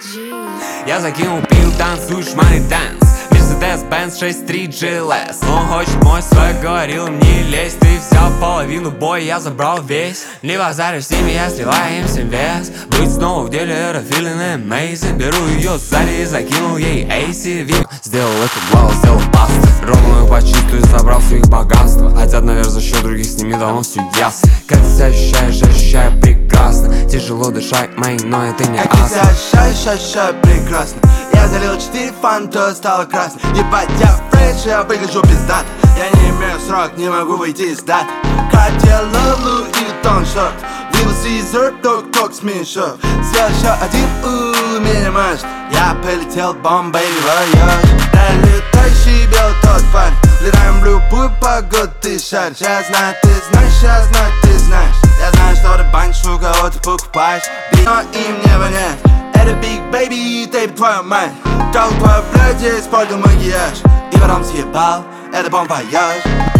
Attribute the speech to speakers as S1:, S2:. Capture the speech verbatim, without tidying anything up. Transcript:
S1: Я закинул пил, танцуешь money dance. Mercedes-Benz шесть три джи эл эс. Он хочет мой свой, говорил мне лезь. Ты взял половину боя, я забрал весь. Не базарю с ними, я сливаю им всем вес. Быть снова в деле, это feeling amazing. Беру ее сзади и закинул ей эйси. Вим сделал это глава, сделал пасту. Ровную почистую, забрал все их богатство. Хотят наверх за счет других, с ними давно все ясно. Как ты себя ощущаешь, ощущаю прекрасно. Тяжело дышать, мэй, но это не
S2: астма.
S1: Как
S2: ты себя ощущаешь, ощущаю прекрасно. Я залил четыре фанта, стало красно. Ебать, я фреш, я выгляжу пиздат. Я не имею срок, не могу выйти из дат. Cartier, Louis Vuitton шорт. Little Caesar, ток-ток с меньшов. Съел еще один, у меня маш. Я полетел бомбой в вояж. Да летающий белый тот парень. Летаем в любую погоду, ты шаришь. Я знаю, ты знаешь, я знаю, ты знаешь. Я знаю, что ты банишь, у кого ты покупаешь. Но им не понять. Это Big Baby, ты твою мать. Дал твою блядь, я испортил макияж. И потом съебал, это бомб-вояж.